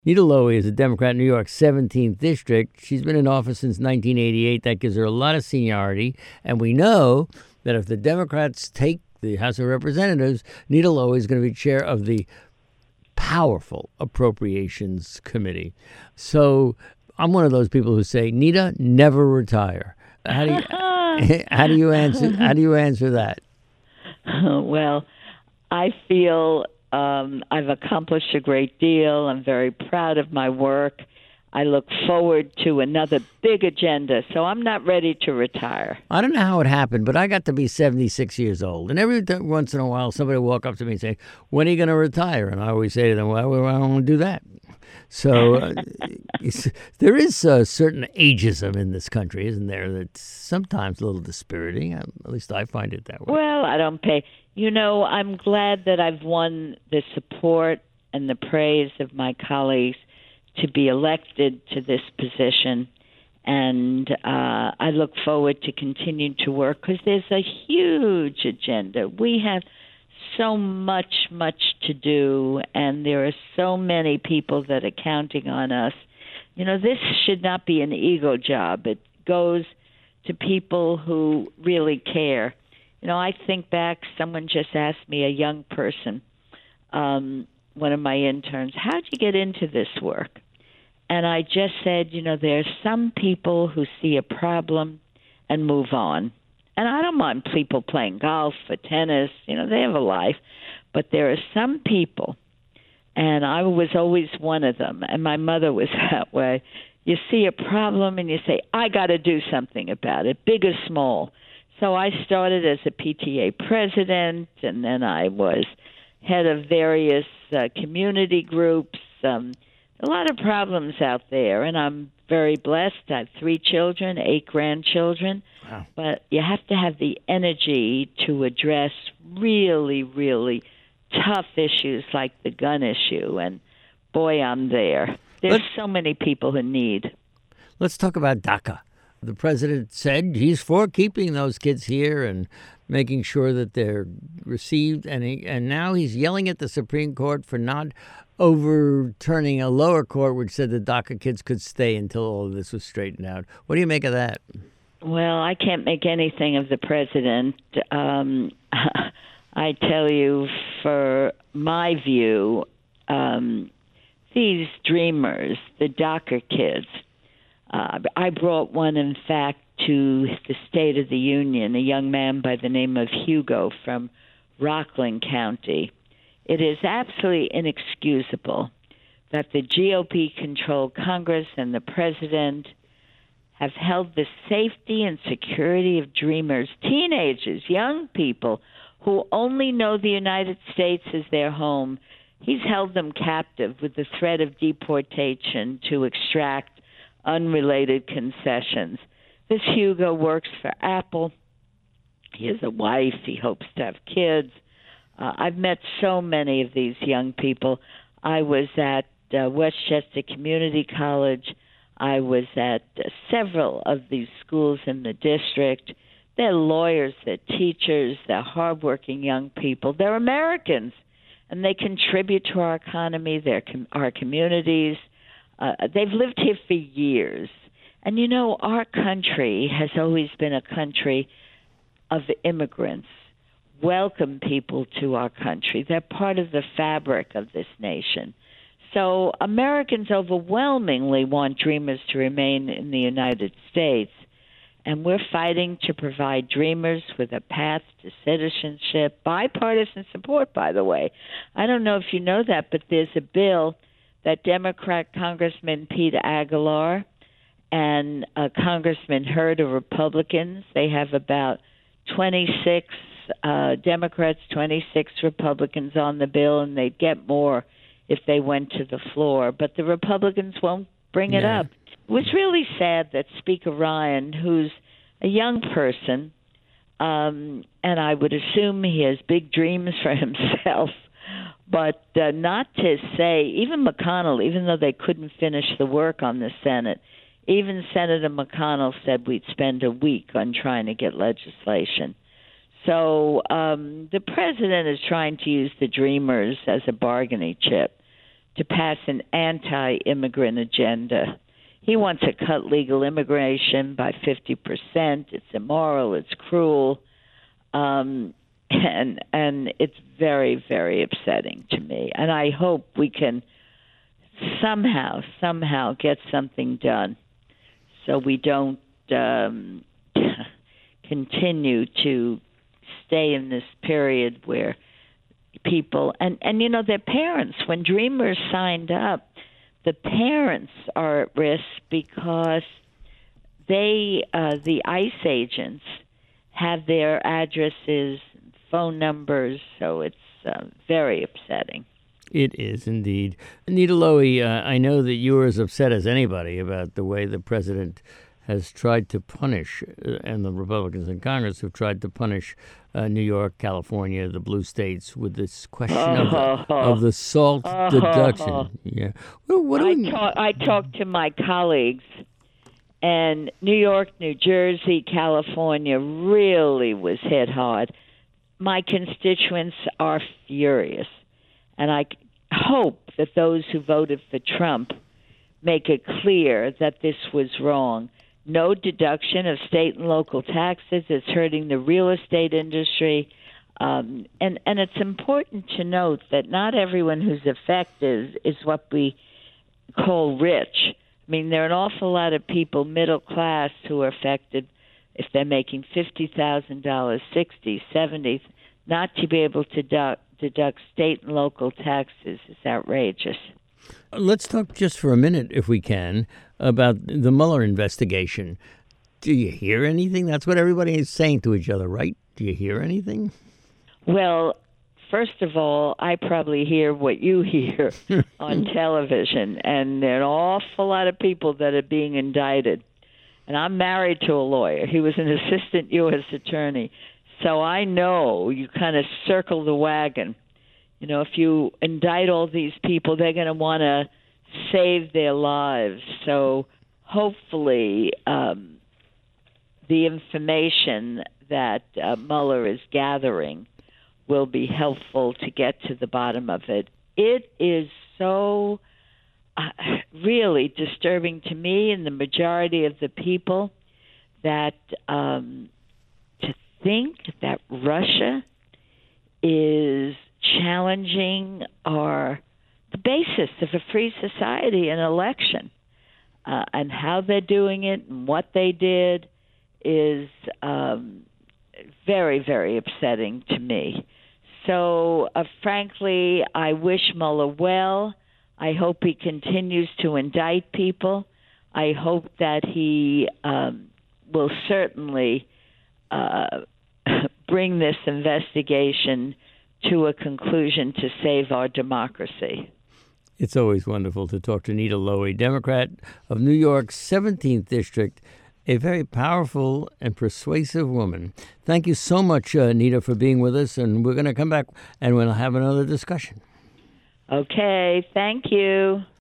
Nita Lowey is a Democrat in New York's 17th district. She's been in office since 1988. That gives her a lot of seniority. And we know that if the Democrats take the House of Representatives, Nita Lowey is going to be chair of the powerful Appropriations Committee. So I'm one of those people who say, Nita, never retire. How do you, how do you answer that? Well, I feel I've accomplished a great deal. I'm very proud of my work. I look forward to another big agenda, so I'm not ready to retire. I don't know how it happened, but I got to be 76 years old. And every once in a while, somebody will walk up to me and say, when are you going to retire? And I always say to them, well, I don't want to do that. So there is a certain ageism in this country, isn't there, that's sometimes a little dispiriting. At least I find it that way. Well, I don't pay. I'm glad that I've won the support and the praise of my colleagues to be elected to this position. And I look forward to continuing to work because there's a huge agenda. We have so much to do, and there are so many people that are counting on us. This should not be an ego job. It goes to people who really care. I think back, someone just asked me, a young person, one of my interns, how'd you get into this work? And I just said, there are some people who see a problem and move on. And I don't mind people playing golf or tennis. They have a life. But there are some people, and I was always one of them, and my mother was that way. You see a problem and you say, I got to do something about it, big or small. So I started as a PTA president, and then I was head of various community groups. A lot of problems out there, and I'm very blessed. I have 3 children, 8 grandchildren. Wow. But you have to have the energy to address really, really tough issues like the gun issue. And boy, I'm there. There's so many people in need. Let's talk about DACA. The president said he's for keeping those kids here and making sure that they're received. And now he's yelling at the Supreme Court for not overturning a lower court which said the DACA kids could stay until all of this was straightened out. What do you make of that? Well, I can't make anything of the president. I tell you, for my view, these dreamers, the DACA kids, I brought one, in fact, to the State of the Union, a young man by the name of Hugo from Rockland County. It is absolutely inexcusable that the GOP-controlled Congress and the president have held the safety and security of dreamers, teenagers, young people who only know the United States as their home. He's held them captive with the threat of deportation to extract unrelated concessions. This Hugo works for Apple. He has a wife. He hopes to have kids. I've met so many of these young people. I was at Westchester Community College. I was at several of these schools in the district. They're lawyers, they're teachers, they're hardworking young people. They're Americans, and they contribute to our economy, our communities. They've lived here for years. And, our country has always been a country of immigrants. Welcome people to our country. They're part of the fabric of this nation. So Americans overwhelmingly want dreamers to remain in the United States, and we're fighting to provide dreamers with a path to citizenship, bipartisan support, by the way. I don't know if you know that, but there's a bill that Democrat Congressman Pete Aguilar and Congressman Hurd are Republicans. They have about 26 Democrats, 26 Republicans on the bill, and they'd get more if they went to the floor. But the Republicans won't bring it up. It was really sad that Speaker Ryan, who's a young person, and I would assume he has big dreams for himself, but not to say, even McConnell, even though they couldn't finish the work on the Senate, even Senator McConnell said we'd spend a week on trying to get legislation. So the president is trying to use the dreamers as a bargaining chip. to pass an anti-immigrant agenda. He wants to cut legal immigration by 50%. It's immoral. It's cruel. And it's very, very upsetting to me. And I hope we can somehow get something done so we don't continue to stay in this period where people and their parents, when Dreamers signed up, the parents are at risk because they the ICE agents have their addresses, phone numbers, so it's very upsetting. It is indeed. Nita Lowey, I know that you are as upset as anybody about the way the president has tried to punish, and the Republicans in Congress have tried to punish New York, California, the blue states with this question of the SALT deduction. Yeah. I talked to my colleagues, and New York, New Jersey, California really was hit hard. My constituents are furious, and I hope that those who voted for Trump make it clear that this was wrong. No deduction of state and local taxes is hurting the real estate industry. And it's important to note that not everyone who's affected is what we call rich. I mean, there are an awful lot of people, middle class, who are affected if they're making $50,000, $60,000, $70,000. Not to be able to deduct state and local taxes is outrageous. Let's talk just for a minute, if we can, about the Mueller investigation. Do you hear anything? That's what everybody is saying to each other, right? Do you hear anything? Well, first of all, I probably hear what you hear on television, and there are an awful lot of people that are being indicted. And I'm married to a lawyer. He was an assistant U.S. attorney. So I know you kind of circle the wagon. You know, if you indict all these people, they're going to want to save their lives. So hopefully the information that Mueller is gathering will be helpful to get to the bottom of it. It is so really disturbing to me and the majority of the people that to think that Russia is challenging the basis of a free society, an election, and how they're doing it and what they did is very, very upsetting to me. So, frankly, I wish Mueller well. I hope he continues to indict people. I hope that he will certainly bring this investigation to a conclusion to save our democracy. It's always wonderful to talk to Nita Lowey, Democrat of New York's 17th District, a very powerful and persuasive woman. Thank you so much, Nita, for being with us, and we're going to come back and we'll have another discussion. Okay, thank you.